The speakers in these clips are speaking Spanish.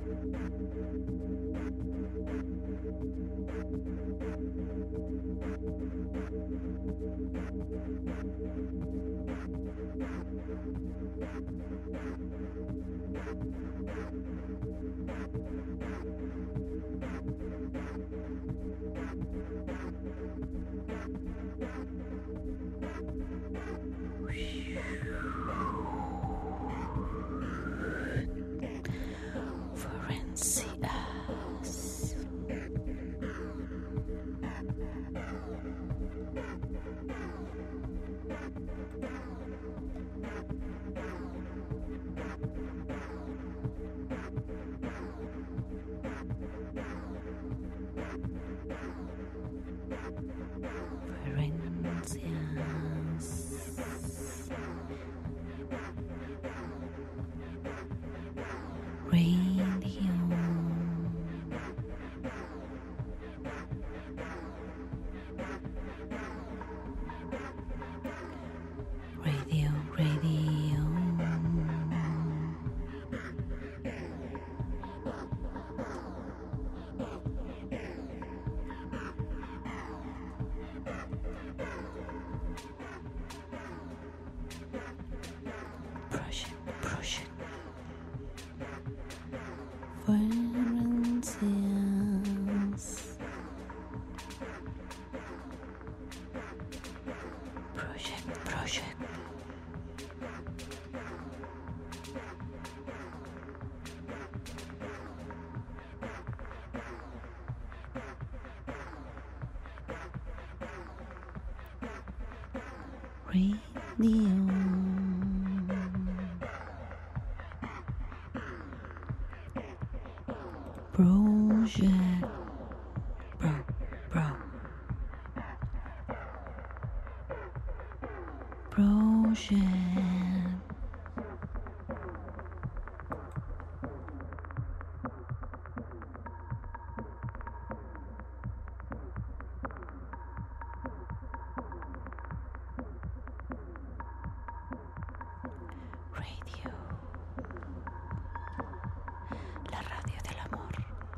La radio del amor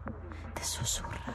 te susurra.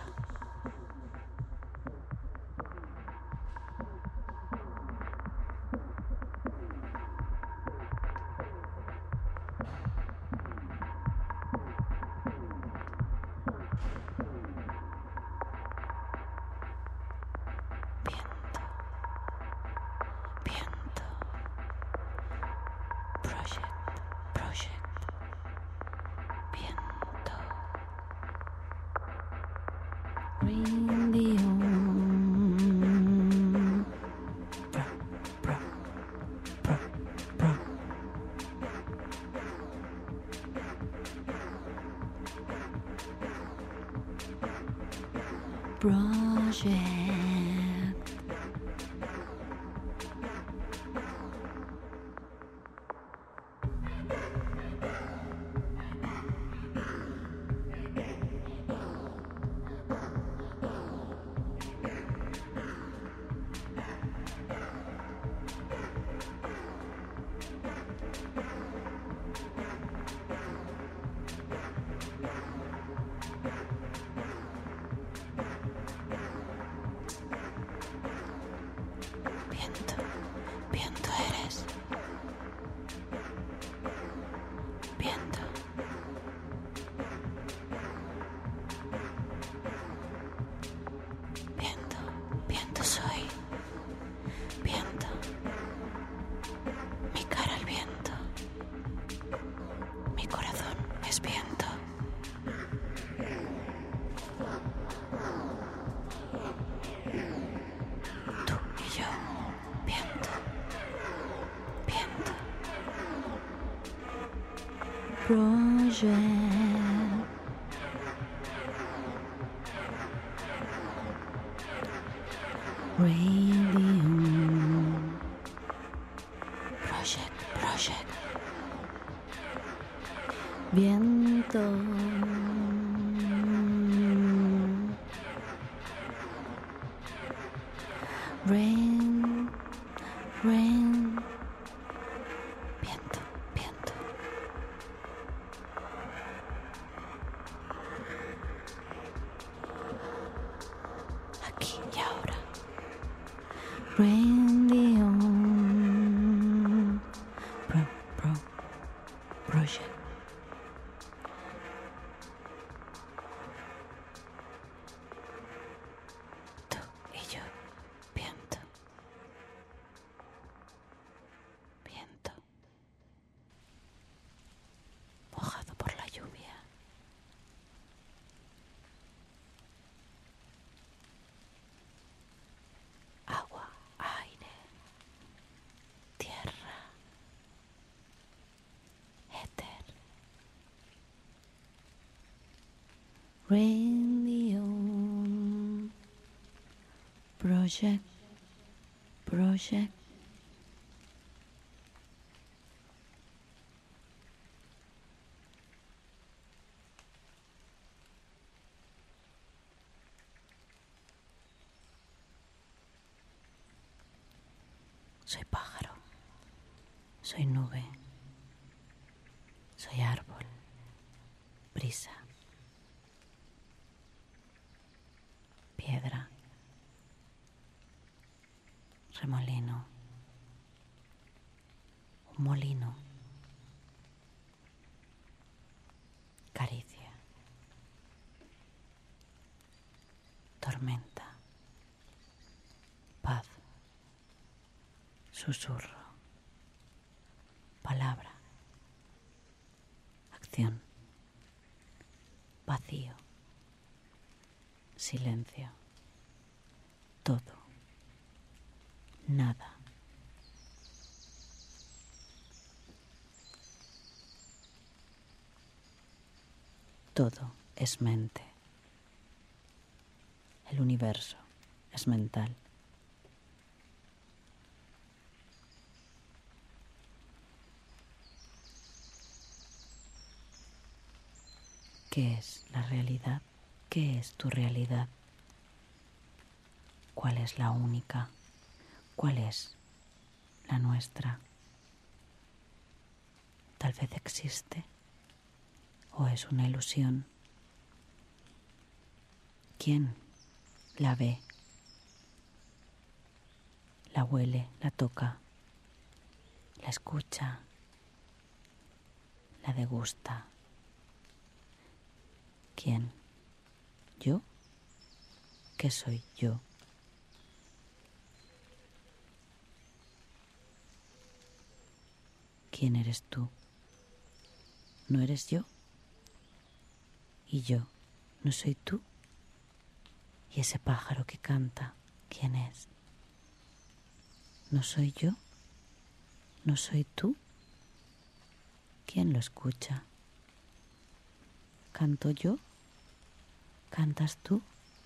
Project Radio Project Viento Rain Viento Radium Project. Tú y yo, viento, viento, mojado por la lluvia. Agua, aire, tierra, éter. Radium Project. Soy pájaro, soy nube, soy árbol, brisa, piedra, remolino, un molino, caricia, tormenta, paz, susurro, palabra, acción, vacío, silencio, todo, nada. Todo es mente. El universo es mental. ¿Qué es la realidad? ¿Qué es tu realidad? ¿Cuál es la única? ¿Cuál es la nuestra? Tal vez existe o es una ilusión. ¿Quién la ve? La huele, la toca, la escucha, la degusta. ¿Quién? ¿Yo? ¿Qué soy yo? ¿Quién eres tú? ¿No eres yo? ¿Y yo no soy tú? ¿Y ese pájaro que canta, quién es? ¿No soy yo? ¿No soy tú? ¿Quién lo escucha? ¿Canto yo? ¿Cantas tú?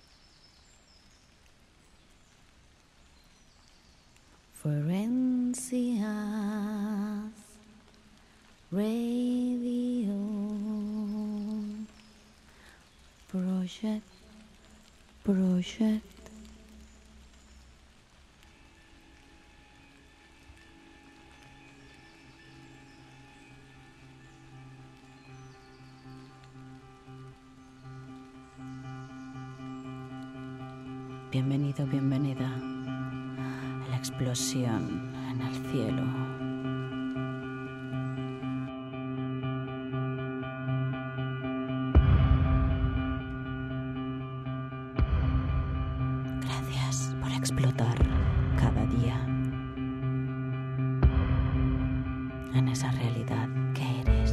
Forencias Radio Project. Bienvenido, bienvenida a la explosión en el cielo. Gracias por explotar cada día en esa realidad que eres.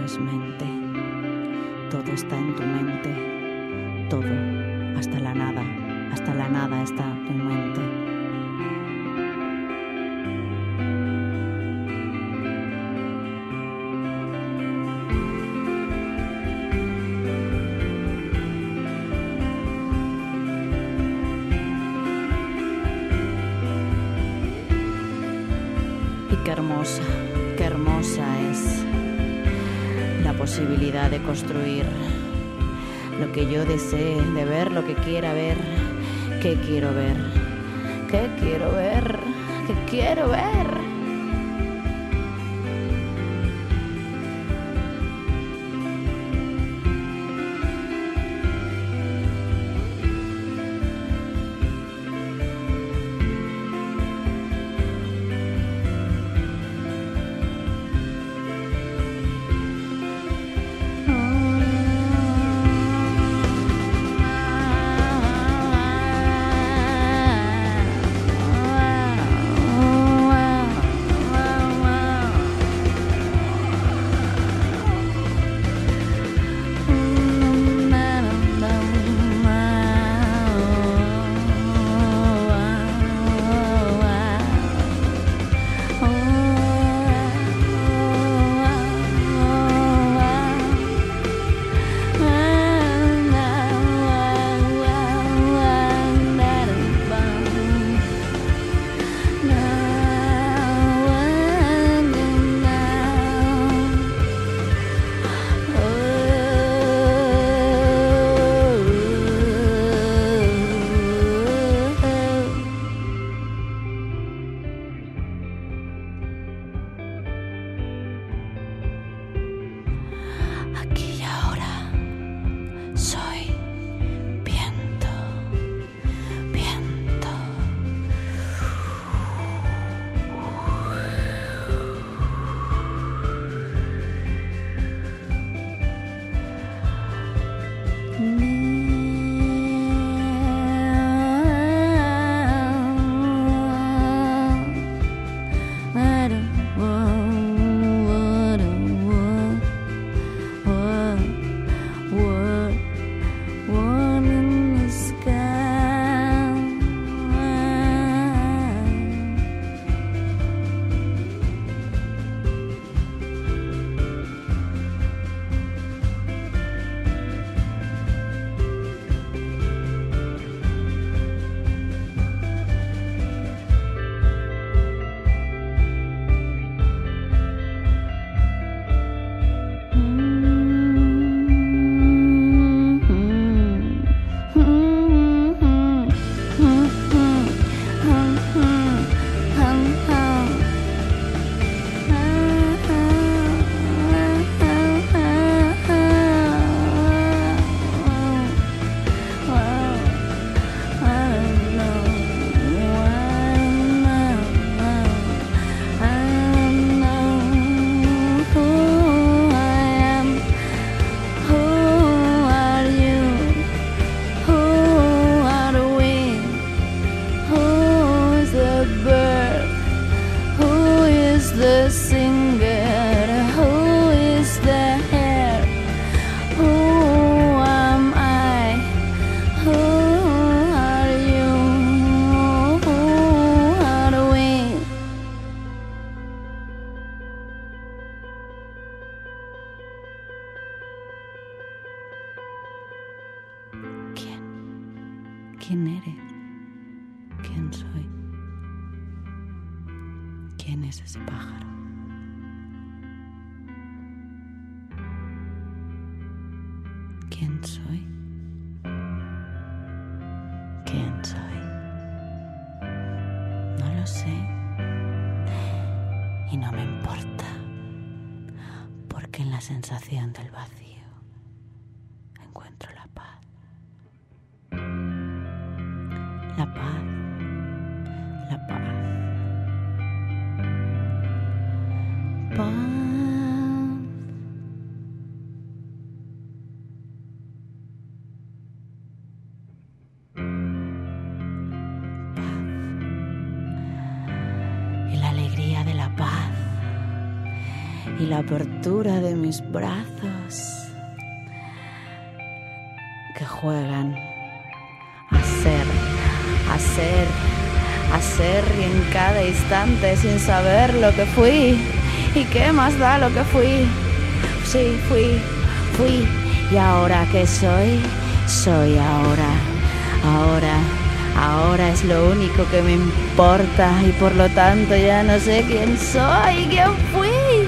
es mente, todo está en tu mente, todo, hasta la nada está en tu mente. Y qué hermosa es la posibilidad de construir lo que yo desee, de ver lo que quiera ver, qué quiero ver, qué quiero ver, qué quiero ver. Aquí y ahora soy viento, viento. The singer, who is the hair, who am I, who are you, who are we? ¿Quién eres? ¿Quién soy? ¿Quién es ese pájaro? ¿Quién soy? ¿Quién soy? No lo sé. Y no me importa. Porque en la sensación del vacío encuentro la paz. La paz. La paz. Paz. Y la alegría de la paz y la apertura de mis brazos que juegan a ser y en cada instante sin saber lo que fui. ¿Y qué más da lo que fui? Sí, fui. ¿Y ahora qué soy? Soy ahora es lo único que me importa y por lo tanto ya no sé quién soy, quién fui.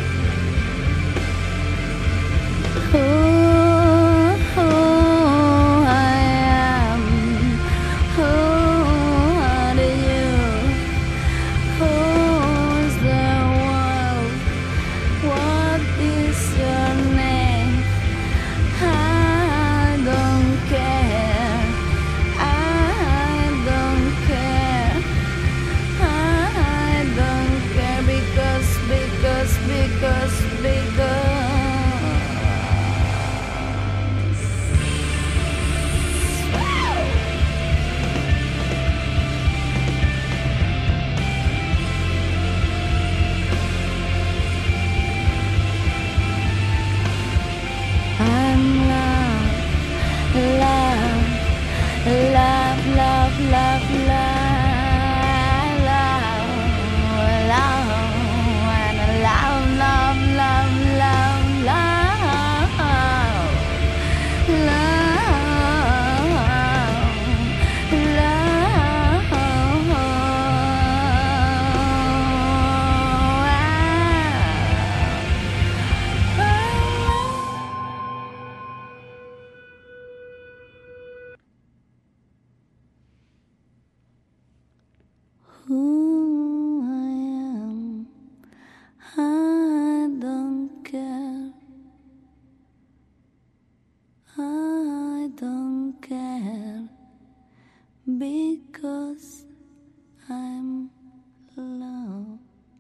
Because I'm love,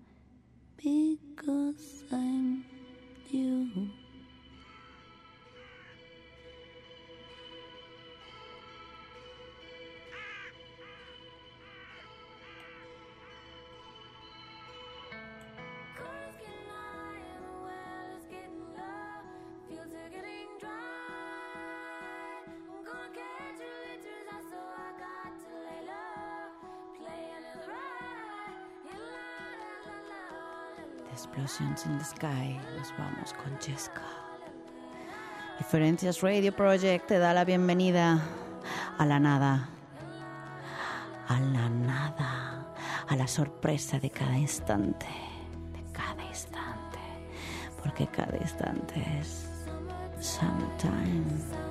because I'm you. Explosions in the Sky. Nos vamos con Jessica. Diferencias Radio Project te da la bienvenida a la nada, a la sorpresa de cada instante, porque cada instante es summertime.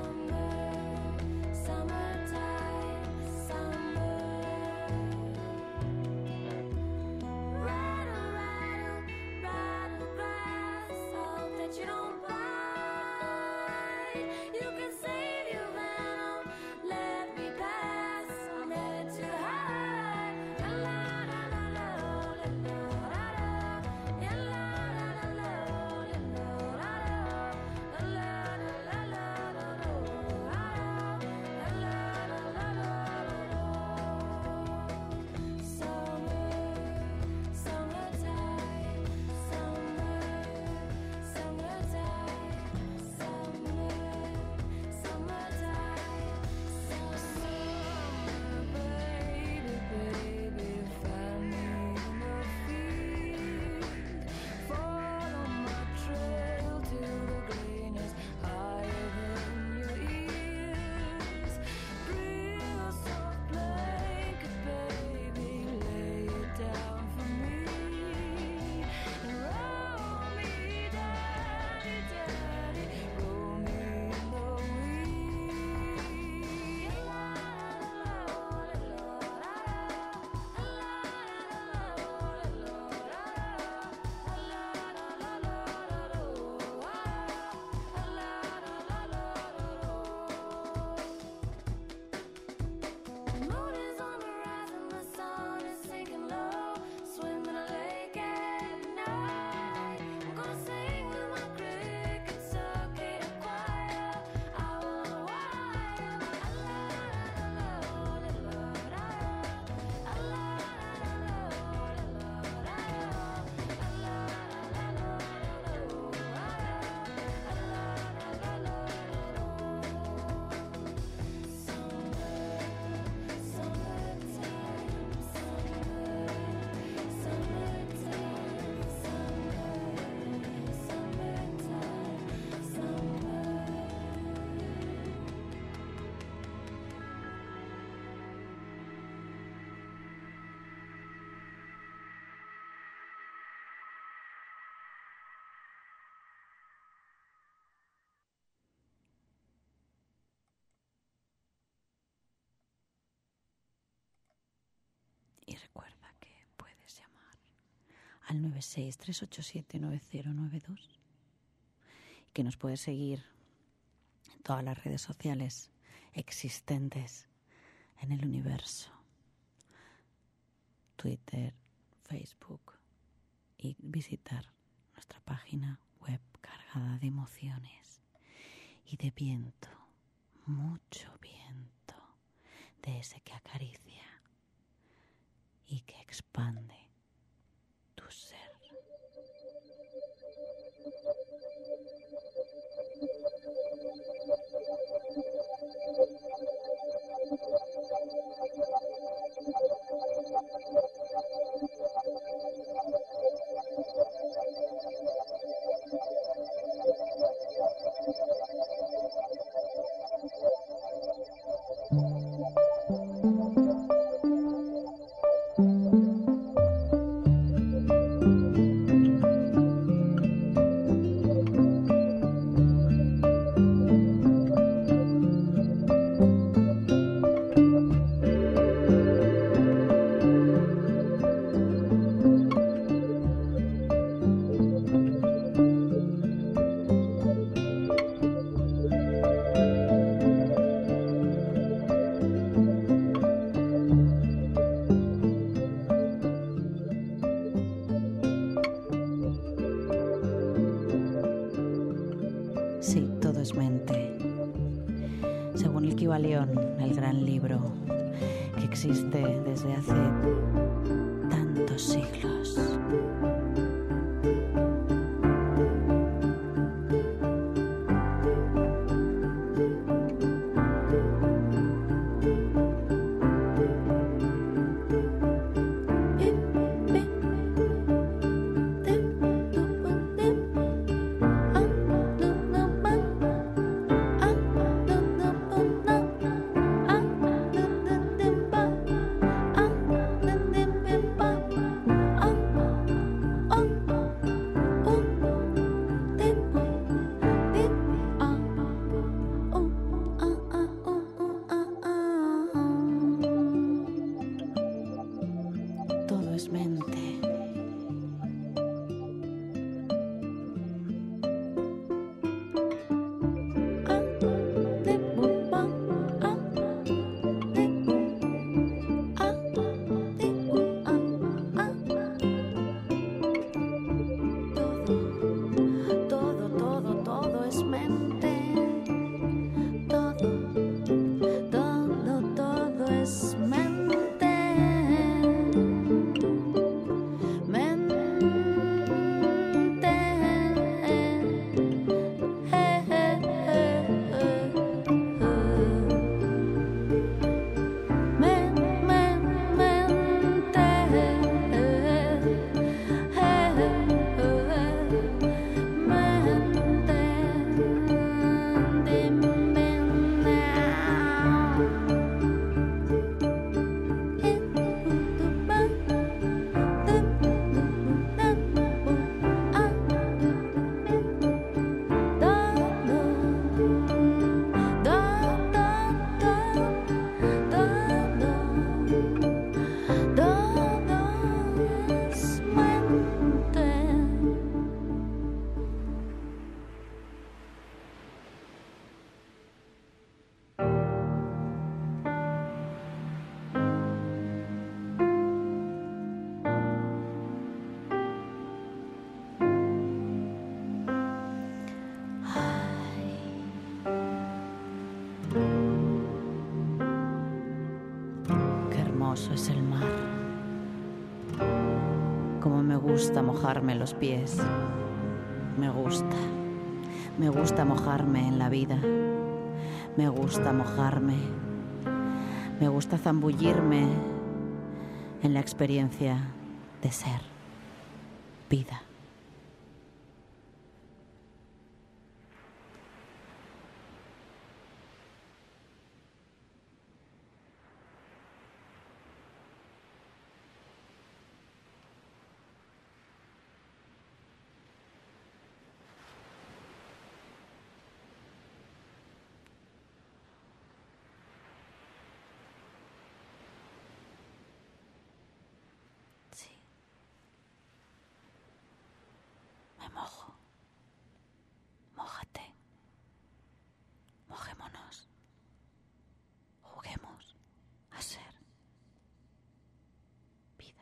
recuerda que puedes llamar al 963879092 y que nos puedes seguir en todas las redes sociales existentes en el universo. Twitter, Facebook y visitar nuestra página web cargada de emociones y de viento, mucho viento, de ese que acaricia y que expande tu ser. Sí, todo es mente. Según el Kybalión, el gran libro que existe desde hace tantos siglos. Todo es mente. Todo es mente. Todo es mente. Es el mar. Como me gusta mojarme los pies. Me gusta mojarme en la vida. Me gusta mojarme. Me gusta zambullirme en la experiencia de ser vida. Me mojo. Mójate. Mojémonos. Juguemos a ser vida.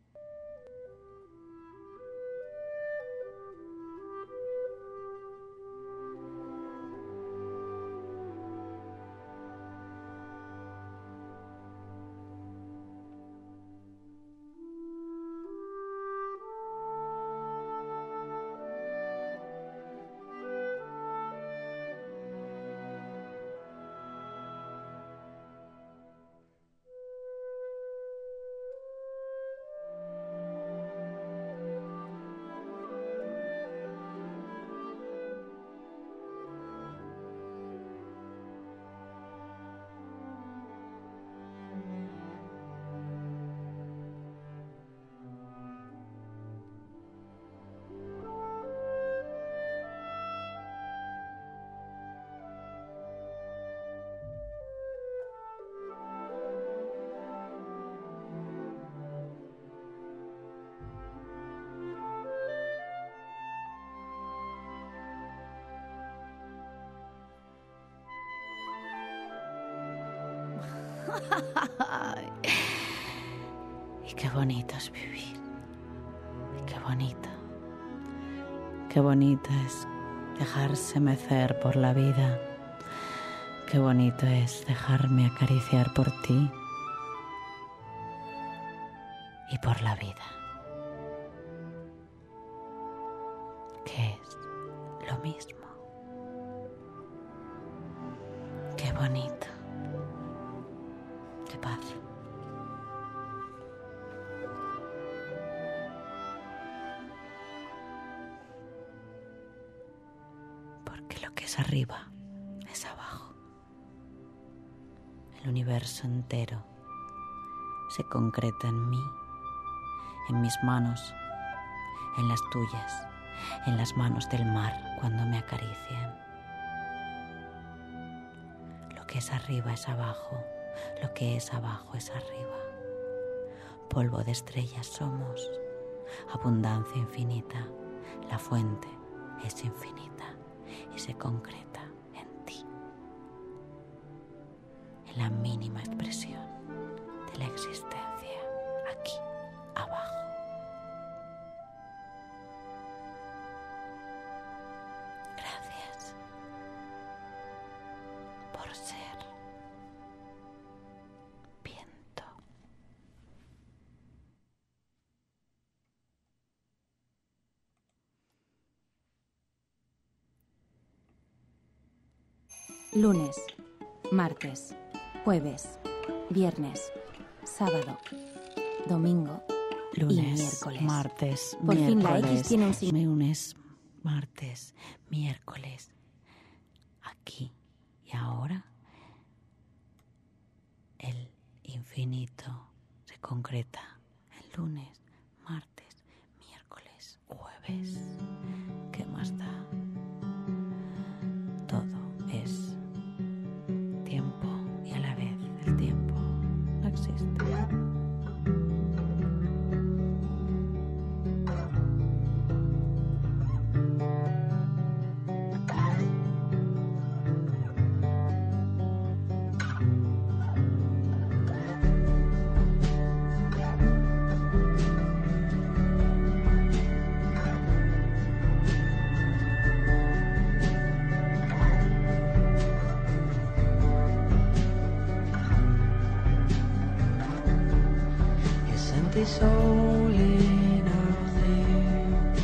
Y qué bonito es vivir. Y qué bonito. Qué bonito es dejarse mecer por la vida. Qué bonito es dejarme acariciar por ti y por la vida, que es lo mismo. Qué bonito. Qué paz. Porque lo que es arriba es abajo. El universo entero se concreta en mí, en mis manos, en las tuyas, en las manos del mar cuando me acarician. Lo que es arriba es abajo, lo que es abajo es arriba. Polvo de estrellas somos, abundancia infinita, la fuente es infinita y se concreta en ti, en la mínima expresión de la existencia aquí abajo. Gracias por ser viento. Lunes, martes, jueves, viernes, sábado, domingo Lunes, y miércoles. Martes, Por fin miércoles. la X tiene un signo. Lunes, martes, miércoles. Aquí y ahora el infinito se concreta el lunes, martes, miércoles, jueves. ¿Qué más da? Todo es tiempo y a la vez el tiempo no existe. Sentí sólinn á þig,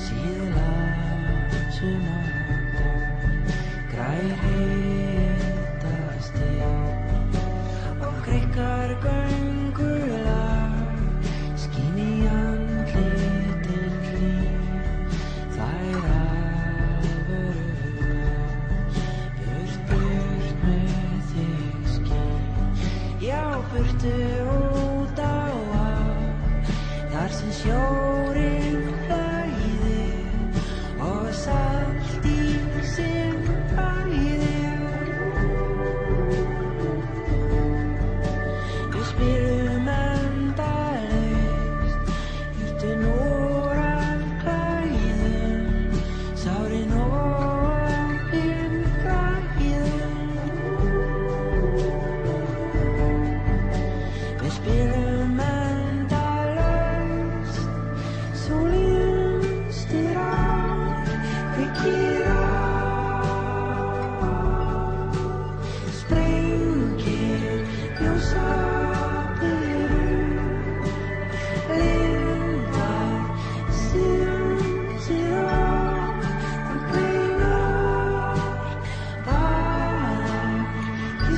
síðla sumardag, grær hittast þig og krykkar göngulag, skín í andlitin hlýr, þær alvöru burt, burt með þig skín, já burtu út á þar sem sjórinn flæðir og salt ísinn bræðir. Við spilum endalaust, ýttu núr af klæðum,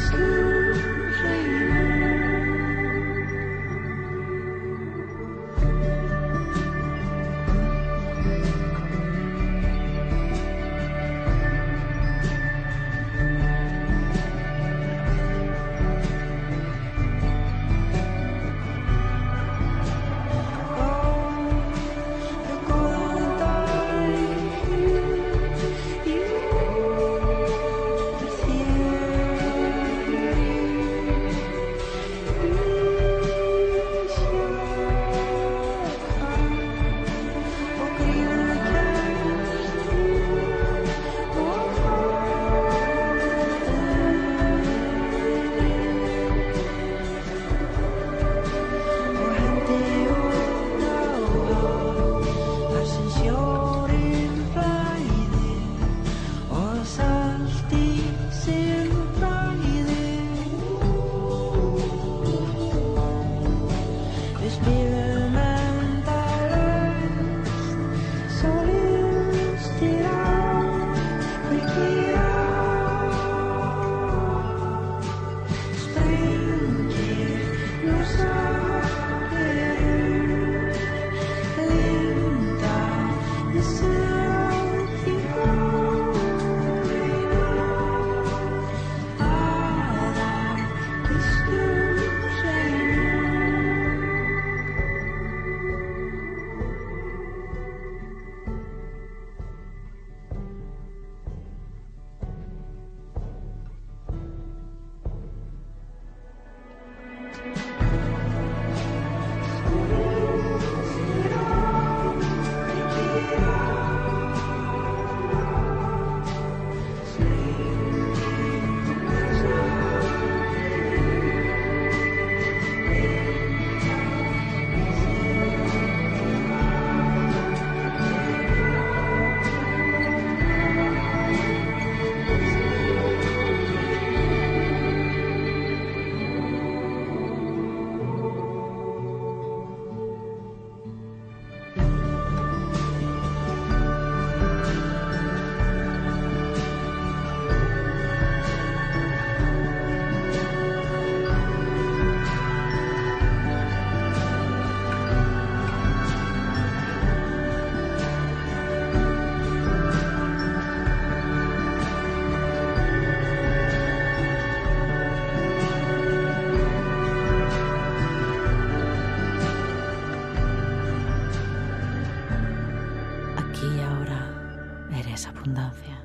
abundancia.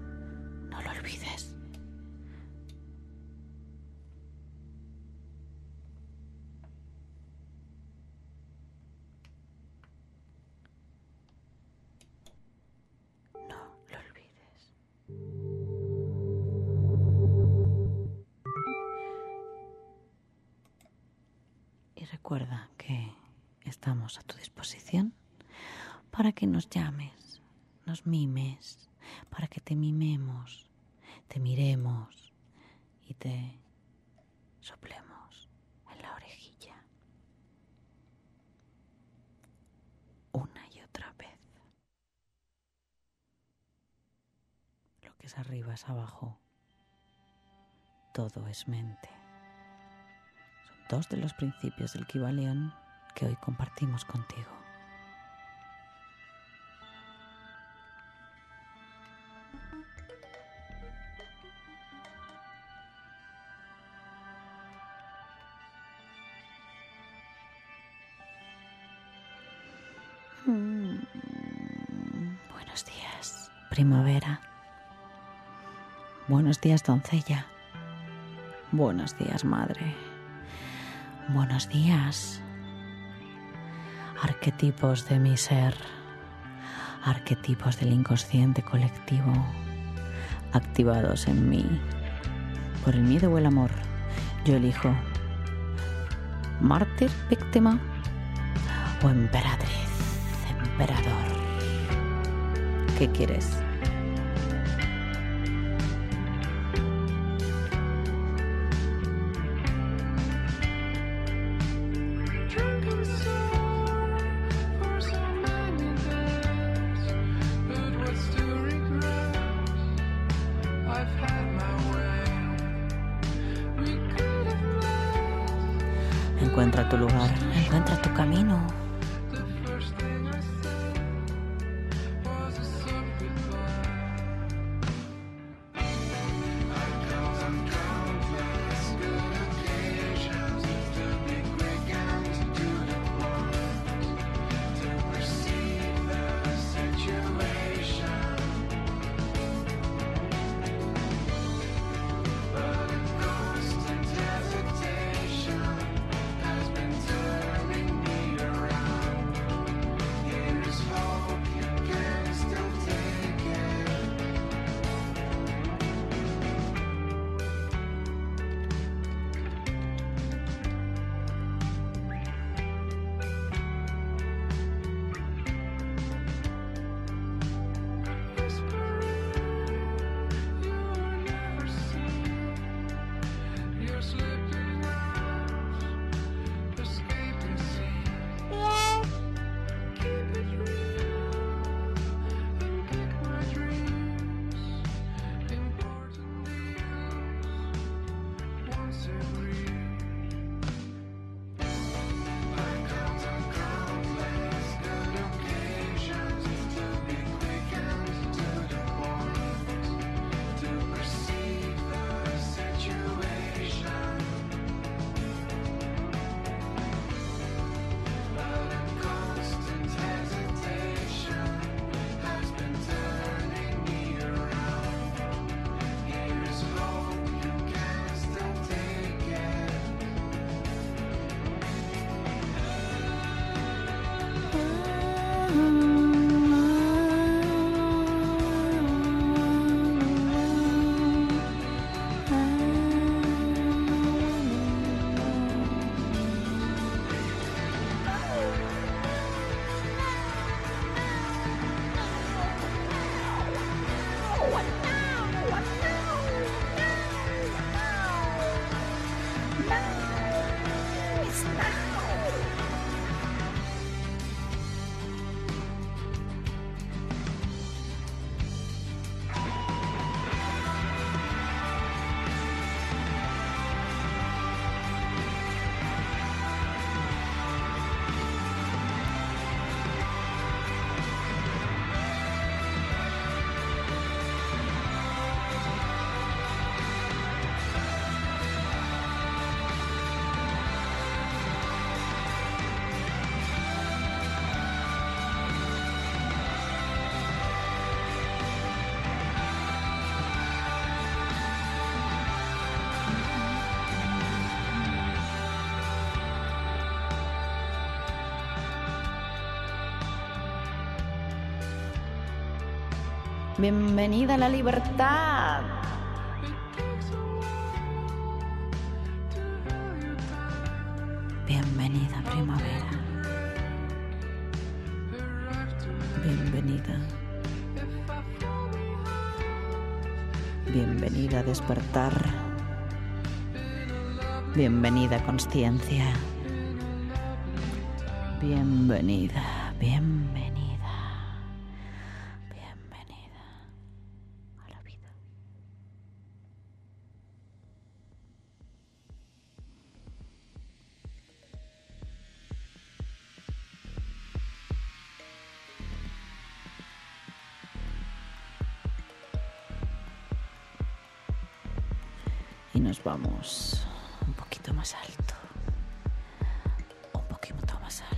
No lo olvides. No lo olvides. Y recuerda que estamos a tu disposición para que nos llames, nos mimes, para que te mimemos, te miremos y te soplemos en la orejilla. Una y otra vez. Lo que es arriba es abajo. Todo es mente. Son dos de los principios del Kybalión que hoy compartimos contigo. Buenos días, primavera. Buenos días, doncella. Buenos días, madre. Buenos días, arquetipos de mi ser, arquetipos del inconsciente colectivo activados en mí por el miedo o el amor. Yo elijo mártir, víctima o emperatriz, emperador. ¿Qué quieres? Encuentra tu lugar, encuentra tu camino. Bienvenida a la libertad. Bienvenida, primavera. Bienvenida. Bienvenida a despertar. Bienvenida, consciencia. Bienvenida, bienvenida. Bienvenida a la vida. Y nos vamos un poquito más alto. Un poquito más alto.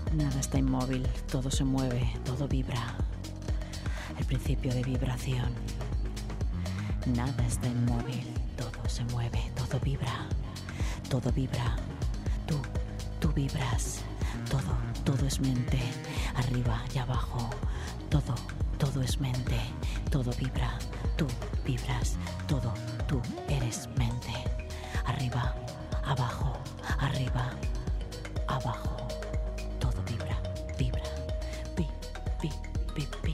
Nada está inmóvil, todo se mueve, todo vibra. El principio de vibración. Nada está inmóvil, todo se mueve, todo vibra. Todo vibra. Tú vibras. Todo es mente. Arriba y abajo. Todo es mente. Todo vibra. Tú vibras. Todo, tú eres mente. Arriba, abajo, arriba, abajo. Todo vibra. Vibra. Vibra.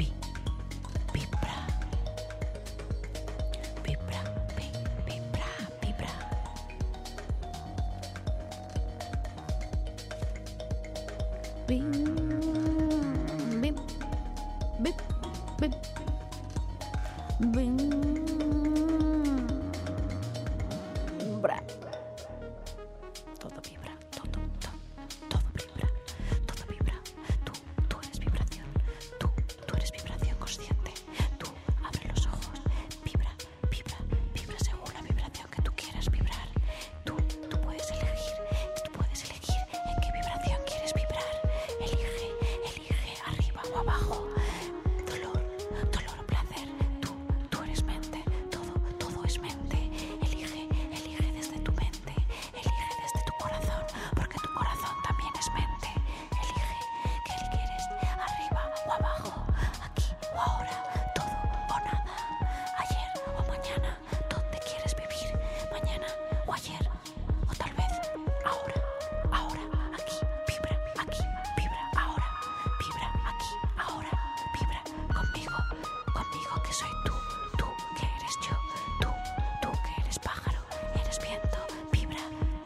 Todo vibra, todo vibra, todo vibra. Tú eres vibración, tú eres vibración consciente. Tú abre los ojos, vibra según la vibración que tú quieras vibrar. Tú puedes elegir en qué vibración quieres vibrar. Elige arriba o abajo. Dolor o placer. Tú eres mente. Todo es mente. Elige desde tu mente. Elige desde tu corazón, porque tu corazón también es mente. Elige qué quieres, arriba o abajo, aquí o ahora, todo o nada, ayer o mañana. ¿Dónde quieres vivir? Mañana o ayer, o tal vez ahora, aquí, vibra, ahora, vibra, aquí, ahora, vibra conmigo que soy tú que eres yo, tú que eres pájaro, eres viento, vibra.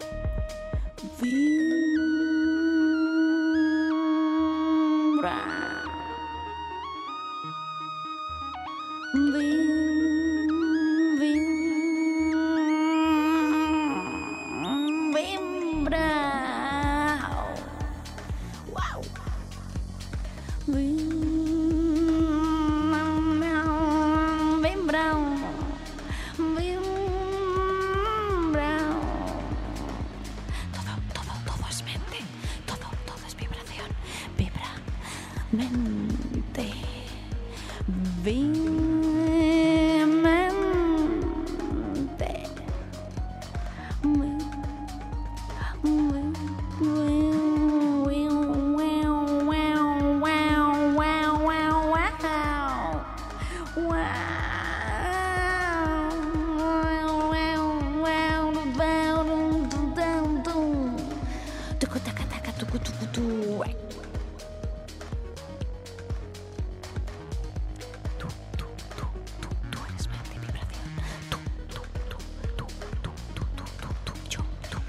Todo es mente, todo es vibración, vibra, mente, mente. Tú eres mente y vibración. Yo.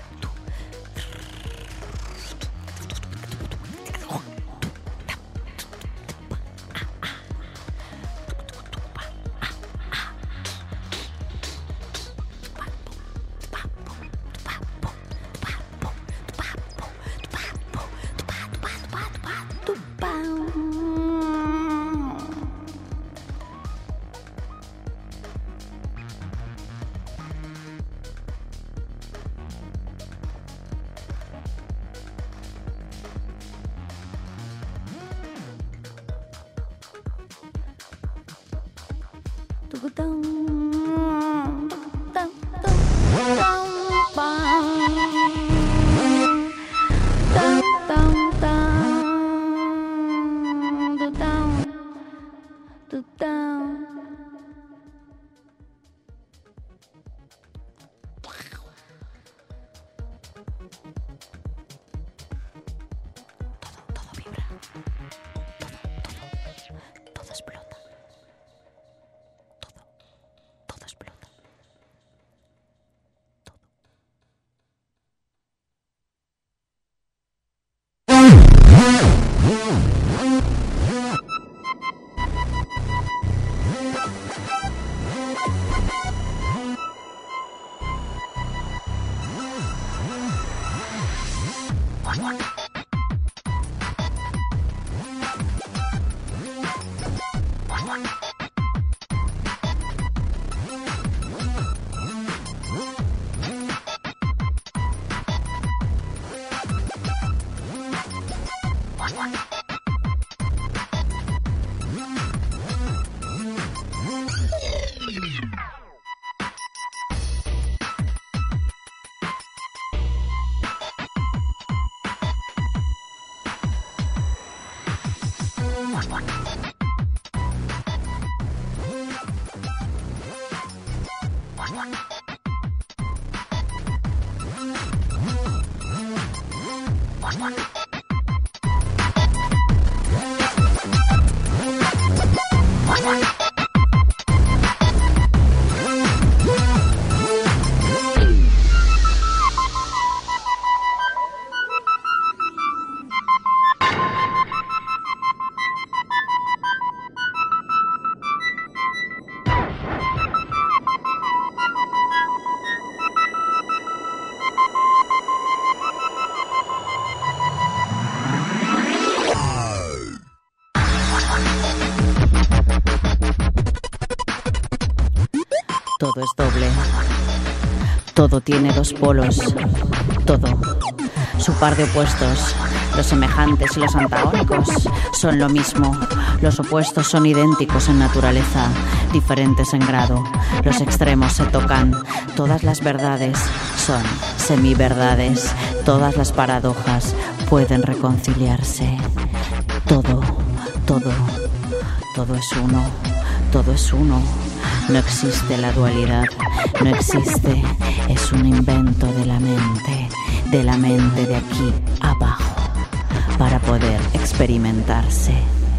Todo vibra, todo explota, todo explota. Todo es doble. Todo tiene dos polos. Todo. Su par de opuestos. Los semejantes y los antagónicos son lo mismo. Los opuestos son idénticos en naturaleza, diferentes en grado. Los extremos se tocan. Todas las verdades son semiverdades. Todas las paradojas pueden reconciliarse. Todo es uno. Todo es uno. No existe la dualidad, no existe, es un invento de la mente de aquí abajo, para poder experimentarse.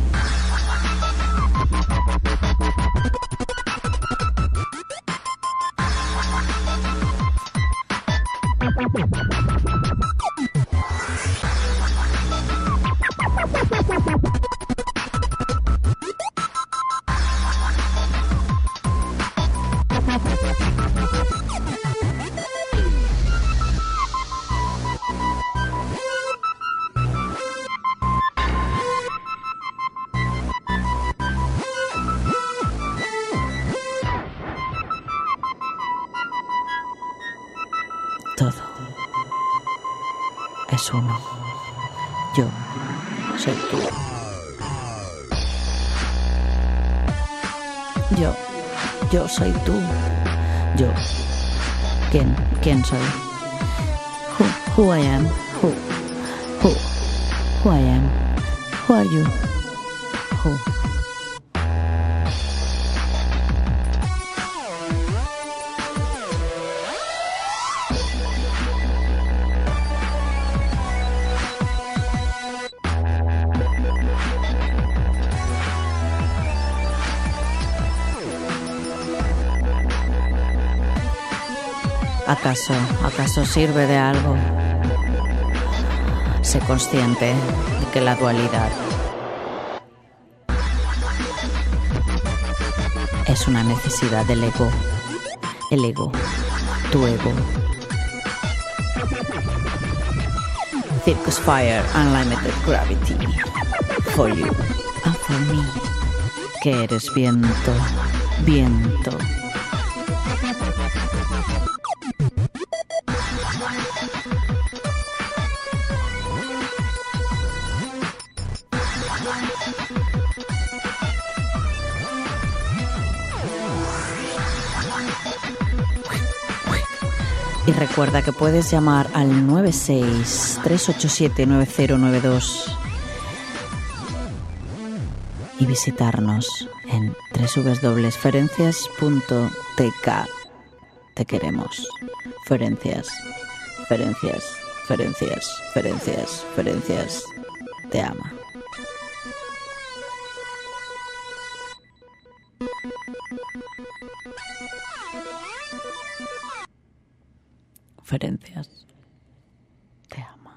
Todo es uno. Yo soy tú. Yo soy tú. Yo. ¿Quién soy? Who I am? Who I am? Who are you? Who? ¿Acaso sirve de algo? Sé consciente de que la dualidad es una necesidad del ego. El ego, tu ego. Circus Fire, Unlimited Gravity. For you and for me. Que eres viento, viento. Y recuerda que puedes llamar al 96-387-9092 y visitarnos en www.ferencias.tk. Te queremos. Ferencias, Ferencias, Ferencias, Ferencias, Ferencias. Te ama. Ferencias te ama.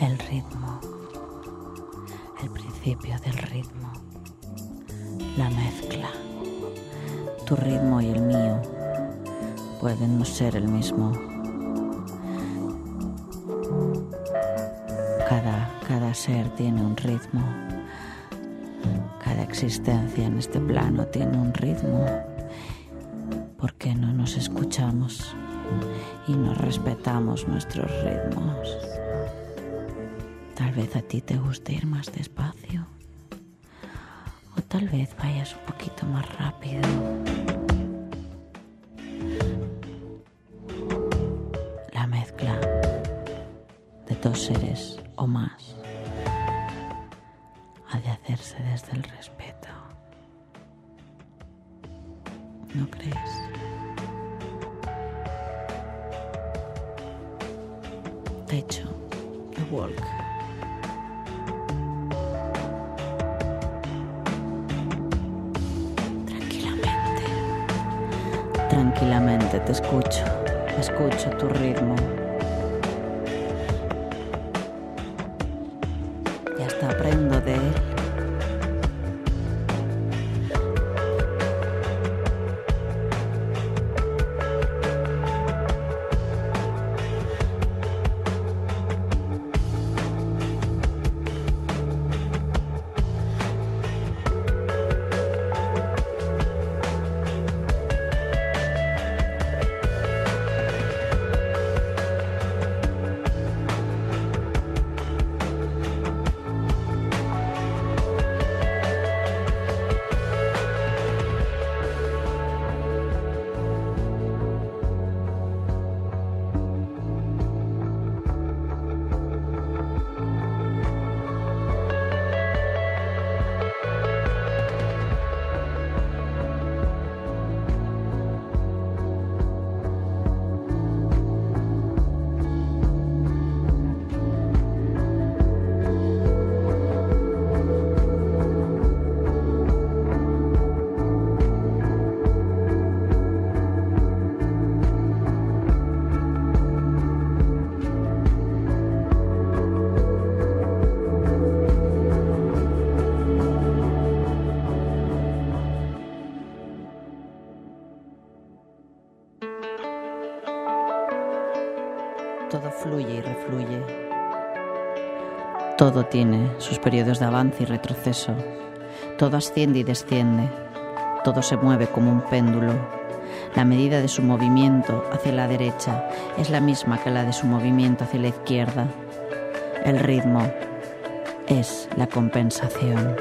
el ritmo, el principio del ritmo, la mezcla. Tu ritmo y el mío pueden no ser el mismo. Cada ser tiene un ritmo. Cada existencia en este plano tiene un ritmo. ¿Por qué no nos escuchamos y nos respetamos nuestros ritmos? Tal vez a ti te guste ir más despacio, o tal vez vayas un poquito más rápido. La mezcla de dos seres o más ha de hacerse desde el respeto. ¿No crees? De hecho, The Walk tranquilamente te escucho tu ritmo. Y hasta aprendo de él. Todo fluye y refluye. Todo tiene sus periodos de avance y retroceso. Todo asciende y desciende. Todo se mueve como un péndulo. La medida de su movimiento hacia la derecha es la misma que la de su movimiento hacia la izquierda. El ritmo es la compensación.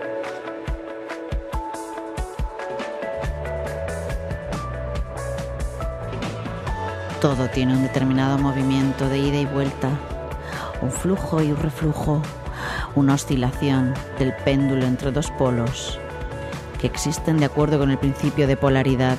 Todo tiene un determinado movimiento de ida y vuelta, un flujo y un reflujo, una oscilación del péndulo entre dos polos que existen de acuerdo con el principio de polaridad.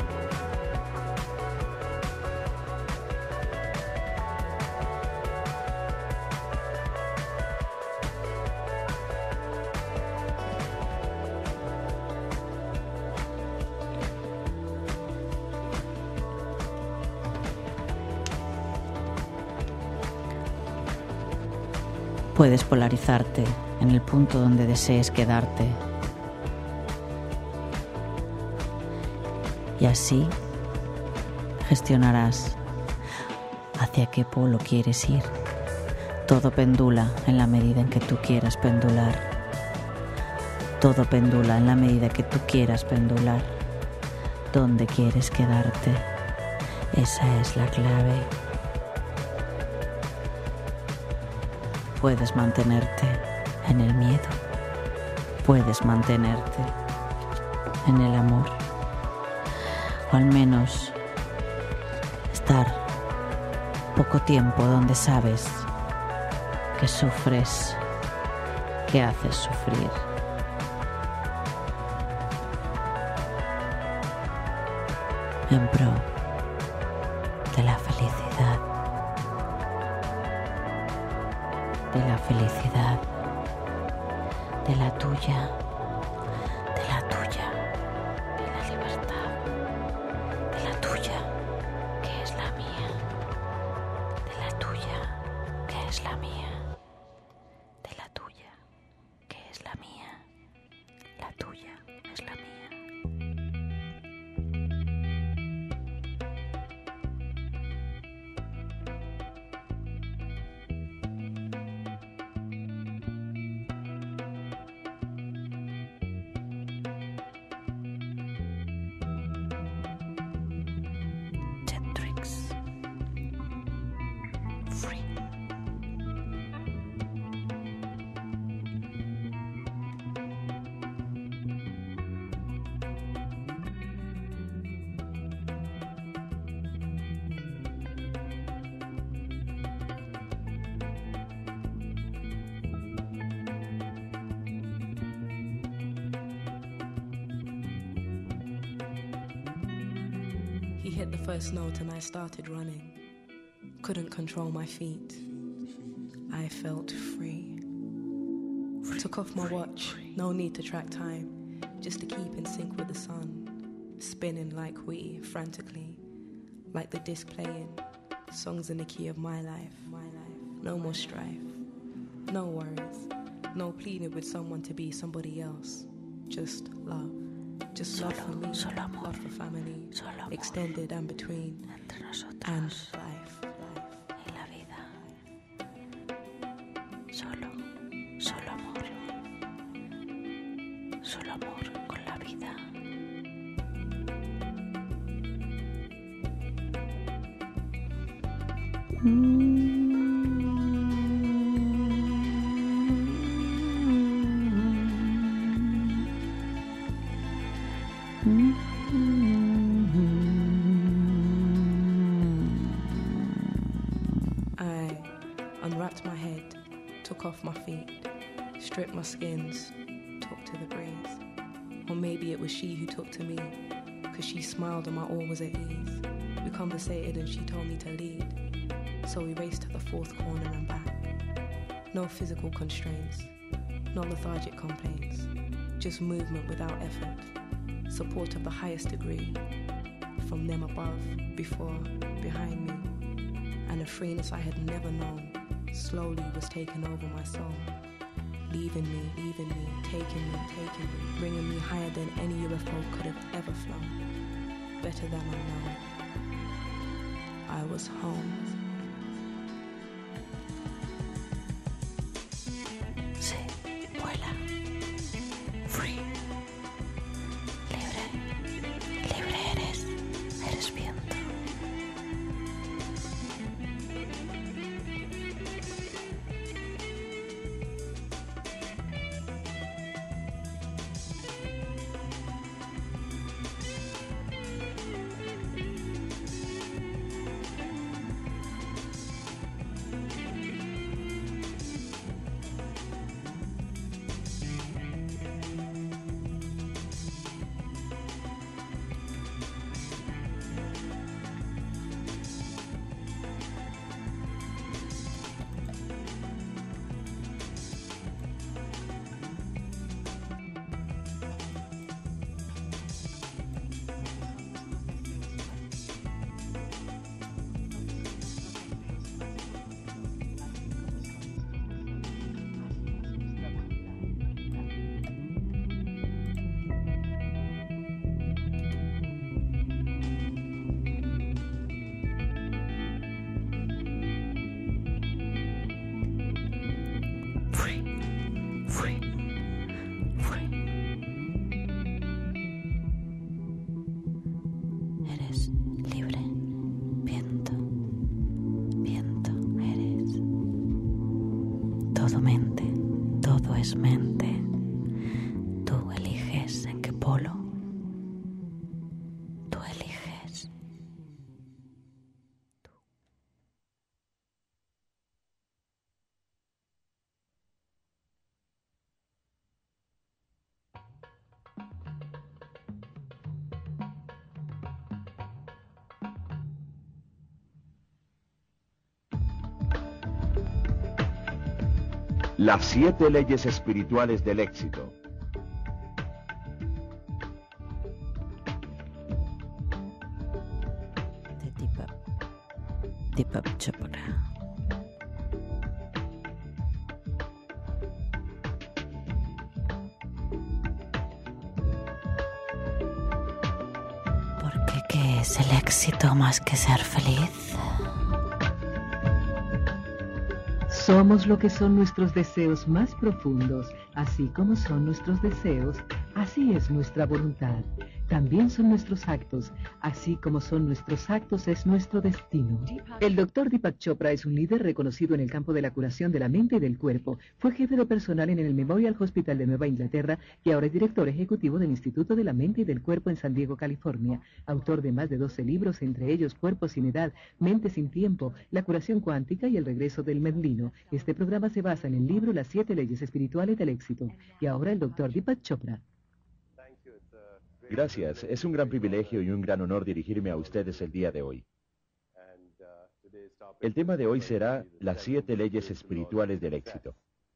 Puedes polarizarte en el punto donde desees quedarte. Y así gestionarás hacia qué polo quieres ir. Todo pendula en la medida en que tú quieras pendular. Todo pendula en la medida que tú quieras pendular. ¿Dónde quieres quedarte? Esa es la clave. Puedes mantenerte en el miedo, puedes mantenerte en el amor, o al menos estar poco tiempo donde sabes que sufres, que haces sufrir. En pro de la felicidad. De la felicidad, de la tuya, de la libertad, de la tuya, que es la mía, de la tuya, que es la mía. tuya, es la mía. Jetrix. Free. He hit the first note and I started running. Couldn't control my feet. I felt free. Took off my watch, no need to track time, just to keep in sync with the sun. Spinning like we, frantically, like the disc playing, songs in the key of my life. No more strife, no worries, no pleading with someone to be somebody else. Just love. Just love for me, love for family, extended and between, and life. Y la vida. Solo amor. Solo amor con la vida. I unwrapped my head, took off my feet, stripped my skins, talked to the breeze. Or maybe it was she who talked to me, 'cause she smiled and my all was at ease. We conversated and she told me to lead, so we raced to the fourth corner and back. No physical constraints, no lethargic complaints, just movement without effort, support of the highest degree, from them above, before, behind me, and a freeness I had never known slowly was taking over my soul, leaving me, taking me, bringing me higher than any UFO could have ever flown, better than unknown. I was home. Sí, vuela. Free. Libre eres viento. Eres libre, viento eres. Todo mente, todo es mente. Tú eliges en qué polo. Tú eliges. Las 7 leyes espirituales del éxito. De Deepak Chopra. ¿Qué es el éxito más que ser feliz? Somos lo que son nuestros deseos más profundos, así como son nuestros deseos, así es nuestra voluntad. También son nuestros actos, así como son nuestros actos es nuestro destino. El doctor Deepak Chopra es un líder reconocido en el campo de la curación de la mente y del cuerpo. Fue jefe de personal en el Memorial Hospital de Nueva Inglaterra y ahora es director ejecutivo del Instituto de la Mente y del Cuerpo en San Diego, California. Autor de más de 12 libros, entre ellos Cuerpo sin edad, Mente sin tiempo, La curación cuántica y El regreso del Medlino. Este programa se basa en el libro Las 7 leyes espirituales del éxito. Y ahora el doctor Deepak Chopra. Gracias, es un gran privilegio y un gran honor dirigirme a ustedes el día de hoy. El tema de hoy será las 7 leyes espirituales del éxito.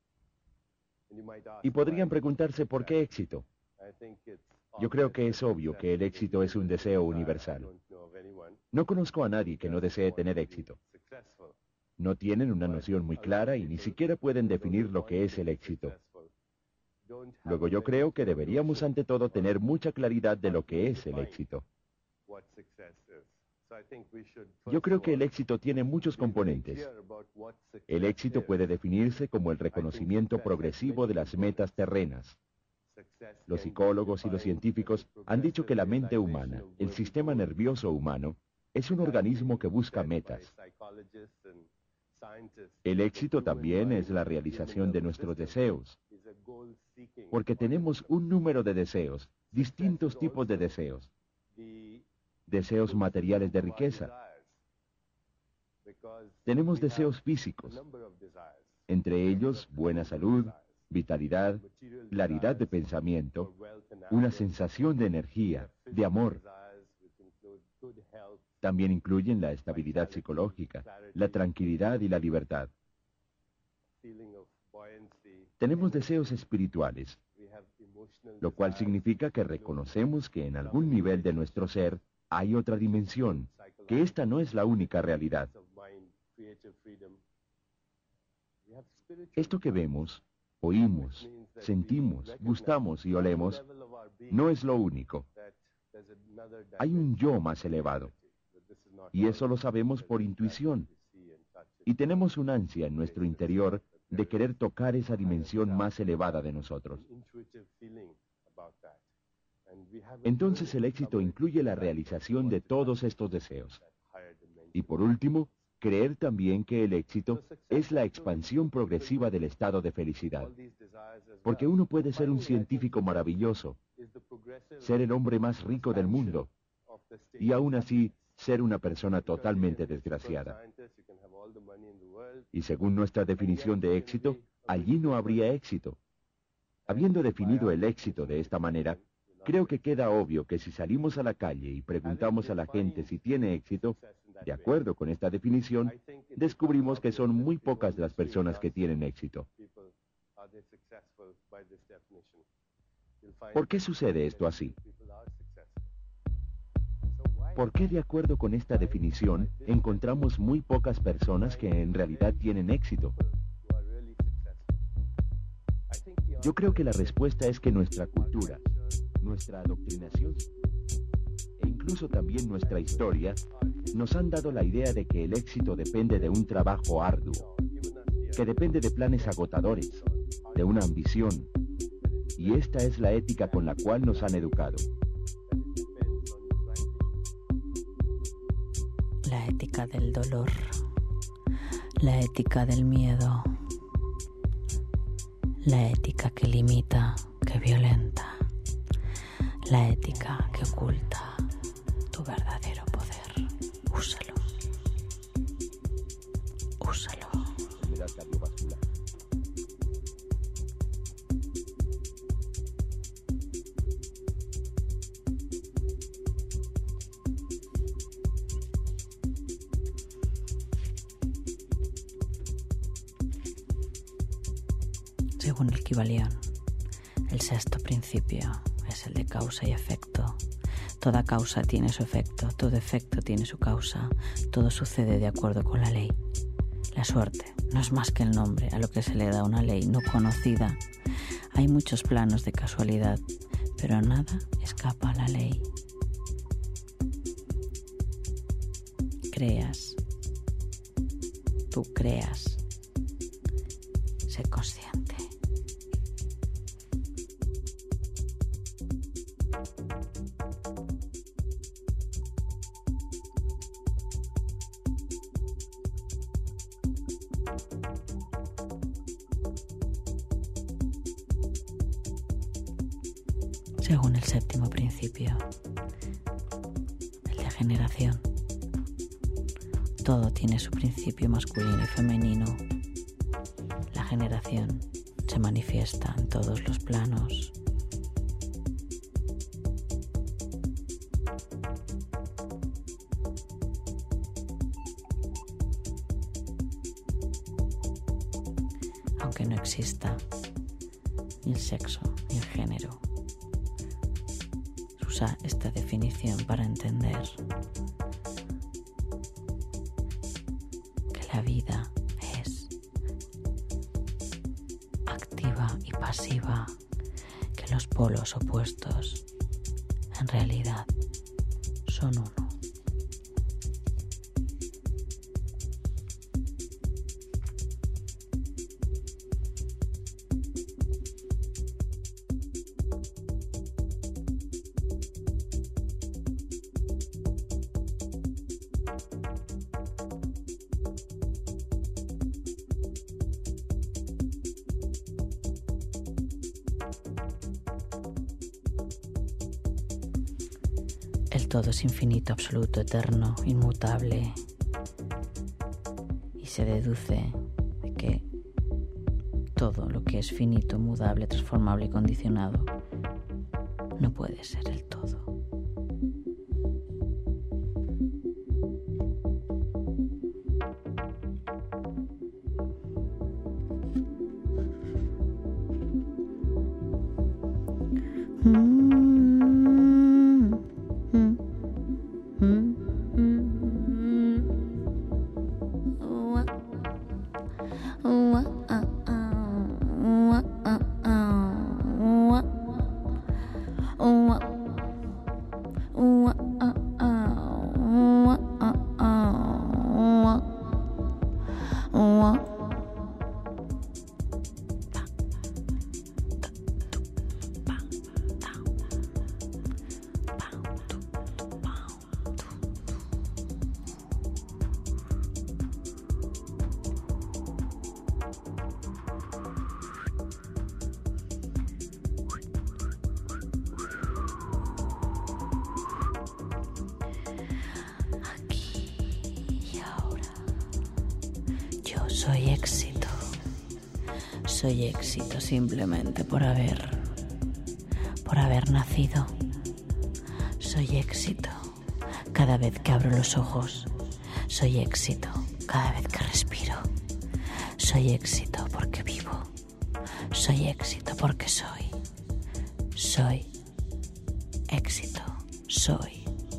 Y podrían preguntarse ¿por qué éxito? Yo creo que es obvio que el éxito es un deseo universal. No conozco a nadie que no desee tener éxito. No tienen una noción muy clara y ni siquiera pueden definir lo que es el éxito. Luego yo creo que deberíamos ante todo tener mucha claridad de lo que es el éxito. Yo creo que el éxito tiene muchos componentes. El éxito puede definirse como el reconocimiento progresivo de las metas terrenas. Los psicólogos y los científicos han dicho que la mente humana, el sistema nervioso humano, es un organismo que busca metas. El éxito también es la realización de nuestros deseos, porque tenemos un número de deseos, distintos tipos de deseos. Deseos materiales de riqueza. Tenemos deseos físicos, entre ellos buena salud, vitalidad, claridad de pensamiento, una sensación de energía, de amor. También incluyen la estabilidad psicológica, la tranquilidad y la libertad. Tenemos deseos espirituales, lo cual significa que reconocemos que en algún nivel de nuestro ser hay otra dimensión, que esta no es la única realidad. Esto que vemos, oímos, sentimos, gustamos y olemos, no es lo único. Hay un yo más elevado, y eso lo sabemos por intuición. Y tenemos un ansia en nuestro interior de querer tocar esa dimensión más elevada de nosotros. Entonces el éxito incluye la realización de todos estos deseos. Y por último, creer también que el éxito es la expansión progresiva del estado de felicidad. Porque uno puede ser un científico maravilloso, ser el hombre más rico del mundo, y aún así ser una persona totalmente desgraciada. Y según nuestra definición de éxito, allí no habría éxito. Habiendo definido el éxito de esta manera, creo que queda obvio que si salimos a la calle y preguntamos a la gente si tiene éxito, de acuerdo con esta definición, descubrimos que son muy pocas las personas que tienen éxito. ¿Por qué sucede esto así? ¿Por qué, de acuerdo con esta definición, encontramos muy pocas personas que en realidad tienen éxito? Yo creo que la respuesta es que nuestra cultura, nuestra adoctrinación e incluso también nuestra historia nos han dado la idea de que el éxito depende de un trabajo arduo, que depende de planes agotadores, de una ambición, y esta es la ética con la cual nos han educado. La ética del dolor, la ética del miedo, la ética que limita, que violenta, la ética que oculta tu verdadero poder. Úsalo. Úsalo. Según el Kybalión, el sexto principio es el de causa y efecto. Toda causa tiene su efecto, todo efecto tiene su causa, todo sucede de acuerdo con la ley. La suerte no es más que el nombre a lo que se le da una ley no conocida. Hay muchos planos de casualidad, pero nada escapa a la ley. creas. Tú creas. Sé consciente. Según el séptimo principio, el de generación, todo tiene su principio masculino y femenino. La generación se manifiesta en todos los planos. Aunque no exista ni el sexo ni el género, usa esta definición para entender que la vida es activa y pasiva, que los polos opuestos en realidad son uno. El todo es infinito, absoluto, eterno, inmutable, y se deduce de que todo lo que es finito, mudable, transformable y condicionado no puede ser el todo. Soy éxito. Soy éxito simplemente por haber nacido. Soy éxito cada vez que abro los ojos. Soy éxito cada vez que respiro. Soy éxito porque vivo. Soy éxito porque soy. Soy éxito. Soy.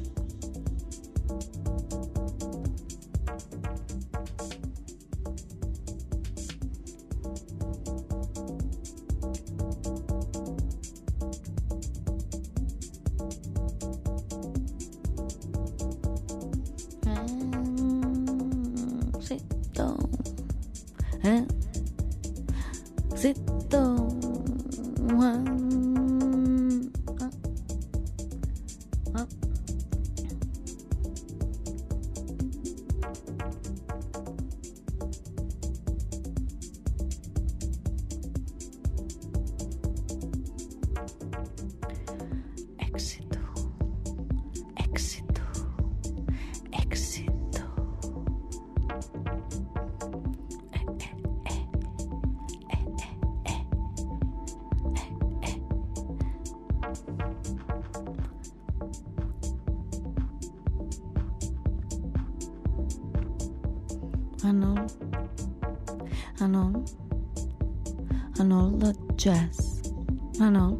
And all the jazz, and all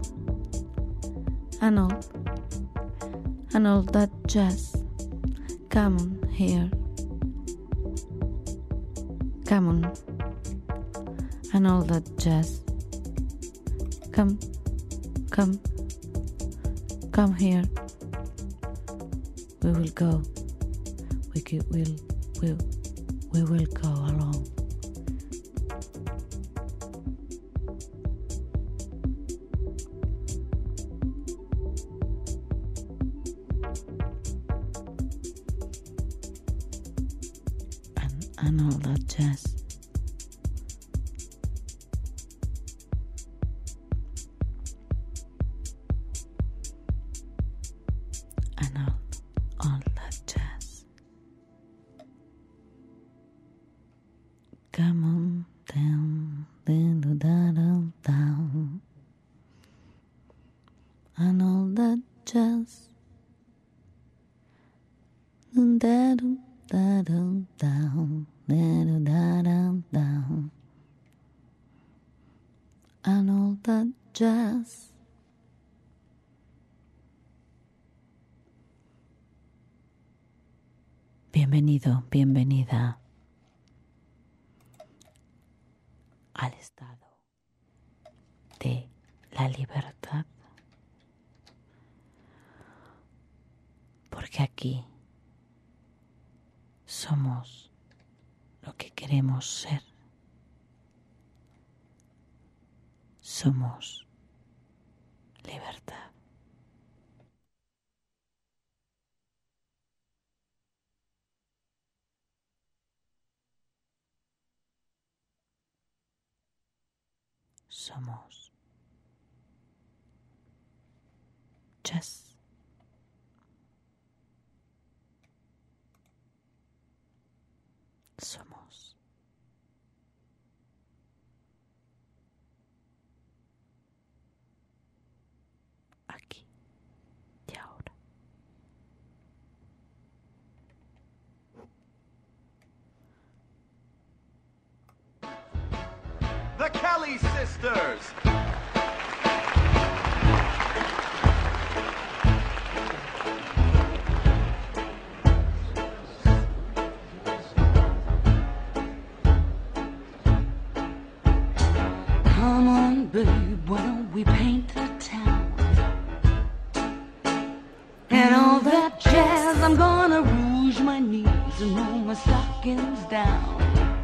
that jazz. Come on here, come on, and all that jazz. Come here. We we will go along. And all that jazz. And all that jazz. Come on down, down, down. And all that jazz. Down, down, down, down, down, and all that jazz. Bienvenido, bienvenida al estado de la libertad, porque aquí somos lo que queremos ser. Somos libertad. Somos jazz. Somos aquí y ahora. The Kelly Sisters. Come on, babe, why don't we paint the town? And all that jazz, I'm gonna rouge my knees and roll my stockings down.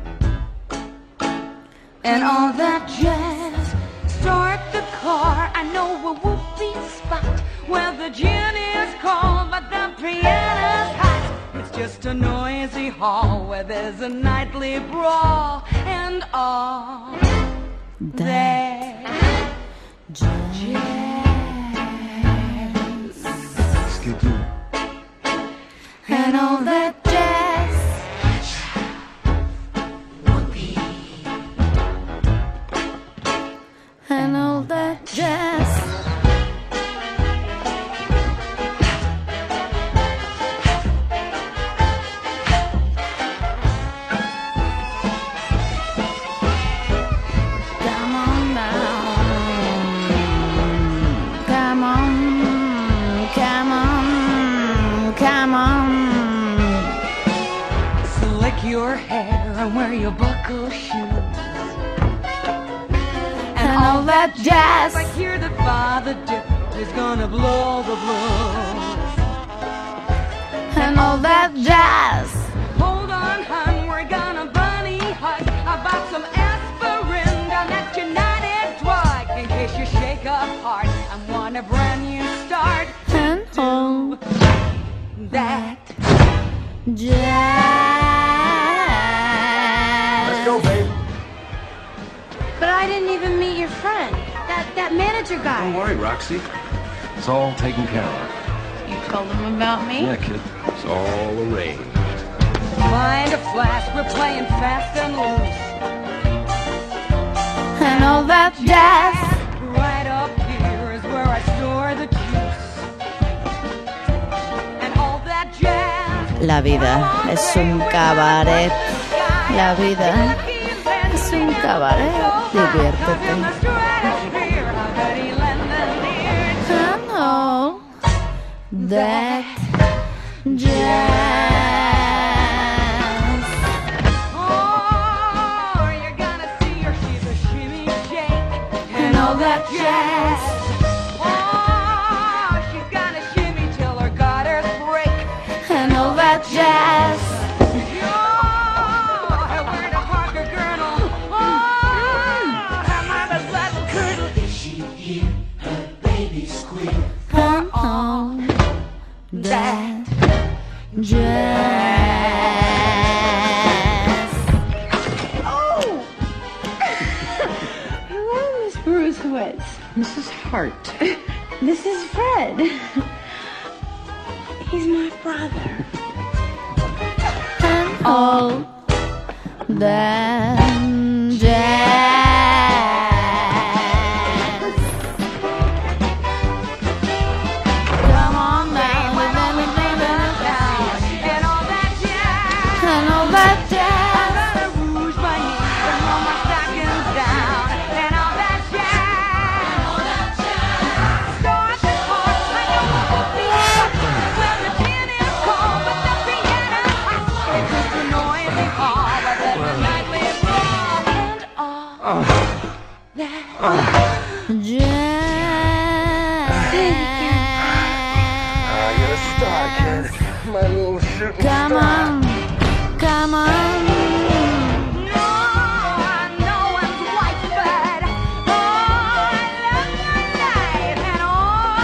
And all that jazz, start the car, I know a whoopee spot where the gin is cold but the piano's hot. It's just a noisy hall where there's a nightly brawl and all that jazz. And all that jazz. Whoopee. And all that jazz. Come on down. Come on, come on, come on. Slick your hair and wear your buckle shoes. And all that jazz. I hear that Father Dick is gonna blow the blues. And all that jazz. Hold on, hun, we're gonna bunny hug. I bought some aspirin down at United Drug in case you shake up hard and want a brand new start. And all That jazz. Let's go, babe. But I didn't even meet your friend, that manager guy. Don't worry, Roxy. It's all taken care of. You told him about me? Yeah, kid. It's all arranged. mind a flash, we're playing fast and loose. And all that jazz. Right up here is where I store the juice. And all that jazz. La vida es un cabaret. La vida es un cabaret. Diviértete. And all that jazz. Oh, you're gonna see her, she's a shimmy shake. And all that jazz. Oh, she's gonna shimmy till her gutters break. And all that jazz. baby squeak. For all that jazz. Oh! Hello, Miss Bruisewitz. Mrs. Hart. This is Fred. He's my brother. And all that jazz. Come on now, And all that jazz. and all that I jazz. gotta rouge my knees and roll my stockings down. And all that jazz. Start the car, I know it will be hot. When the gin is cold, but the piano's hot. It's just annoying me all, but let the nightly brawl. And all that You're a star, kid. My little shooting Come on, come on. No, I know I'm white, but oh, I love my life and all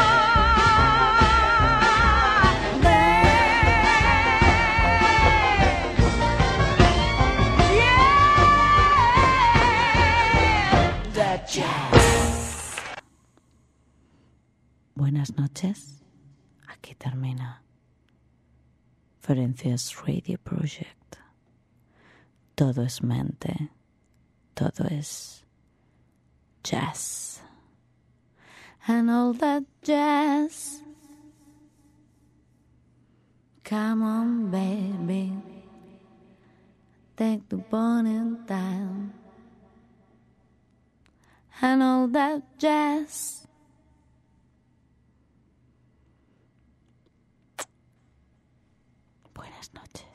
that jazz. Buenas noches. Aquí termina Ferencias Radio Project. Todo es mente. Todo es jazz. And all that jazz. Come on, baby. Take the burning down. And all that jazz. Buenas noches.